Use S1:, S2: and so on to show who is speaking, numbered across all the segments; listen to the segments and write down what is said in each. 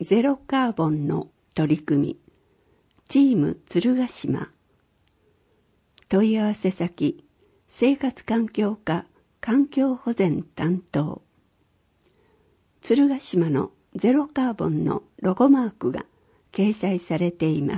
S1: ゼロカーボンの取り組み、チーム鶴ヶ島。問い合わせ先、生活環境課環境保全担当。鶴ヶ島のゼロカーボンのロゴマークが掲載されています。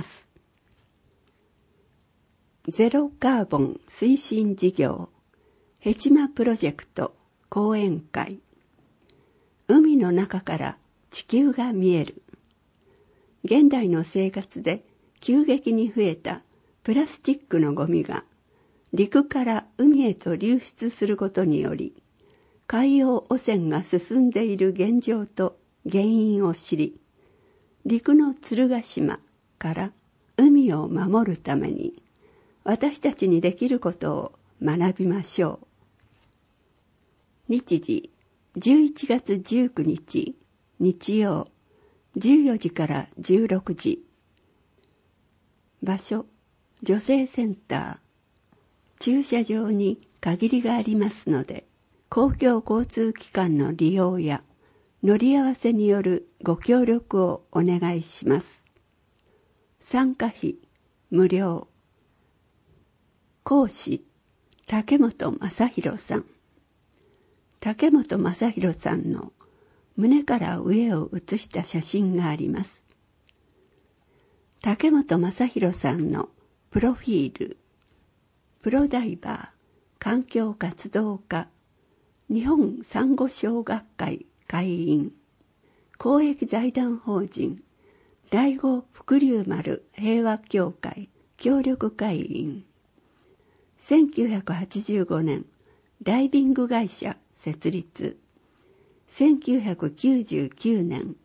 S1: ゼロカーボン推進事業ヘチマプロジェクト講演会。海の中から地球が見える。現代の生活で急激に増えたプラスチックのゴミが陸から海へと流出することにより、海洋汚染が進んでいる現状と原因を知り、陸の鶴ヶ島から海を守るために私たちにできることを学びましょう。日時11月19日日曜14時から16時。場所女性センター。駐車場に限りがありますので、公共交通機関の利用や乗り合わせによるご協力をお願いします。参加費無料。講師竹本正弘さん。竹本正弘さんの胸から上を写した写真があります。竹本正弘さんのプロフィール。プロダイバー、環境活動家、日本サンゴ礁学会会員、公益財団法人第五福竜丸平和協会協力会員、1985年ダイビング会社設立、1999年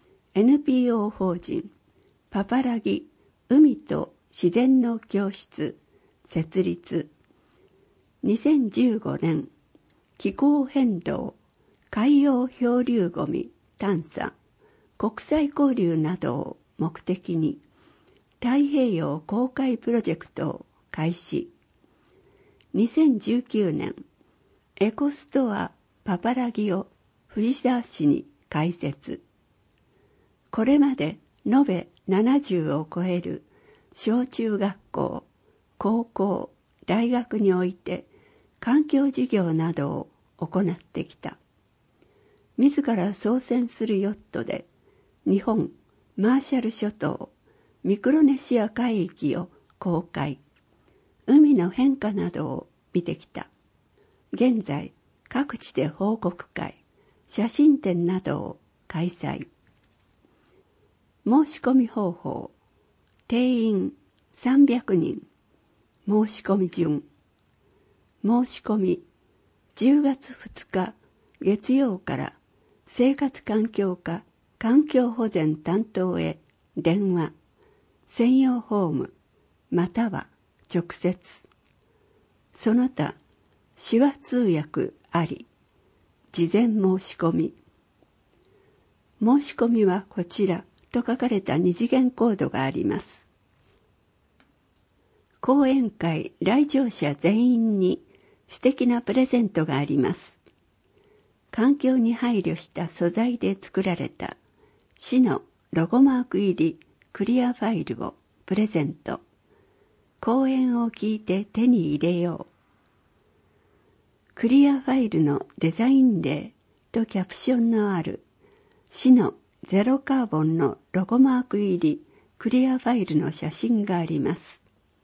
S1: NPO 法人パパラギ海と自然の教室設立、2015年気候変動海洋漂流ごみ探査国際交流などを目的に太平洋公開プロジェクトを開始、2019年エコストアパパラギを藤沢市に開設。これまで延べ70を超える小中学校、高校、大学において環境事業などを行ってきた。自ら操船するヨットで日本、マーシャル諸島、ミクロネシア海域を航海、海の変化などを見てきた。現在、各地で報告会、写真展などを開催。申し込み方法、定員300人、申し込み順。申し込み、10月2日月曜から生活環境課環境保全担当へ電話、専用フォーム、または直接。その他、手話通訳あり、事前申し込み。申し込みはこちらと書かれた二次元コードがあります。講演会来場者全員に素敵なプレゼントがあります。環境に配慮した素材で作られた市のロゴマーク入りクリアファイルをプレゼント。講演を聞いて手に入れよう。クリアファイルのデザイン例とキャプションのある市のゼロカーボンのロゴマーク入りクリアファイルの写真があります。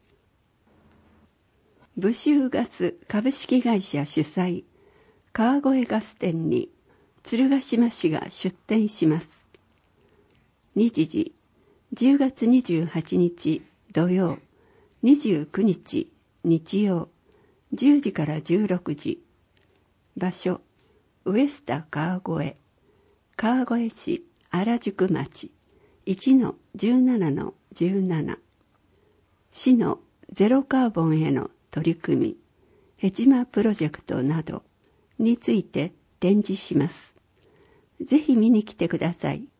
S1: 武州ガス株式会社主催川越ガス店に鶴ヶ島市が出店します。日時10月28日土曜、29日日曜、10時から16時。場所ウエスタ川越、川越市原宿町 1-17-17。市のゼロカーボンへの取り組み、ヘチマプロジェクトなどについて展示します。ぜひ見に来てください。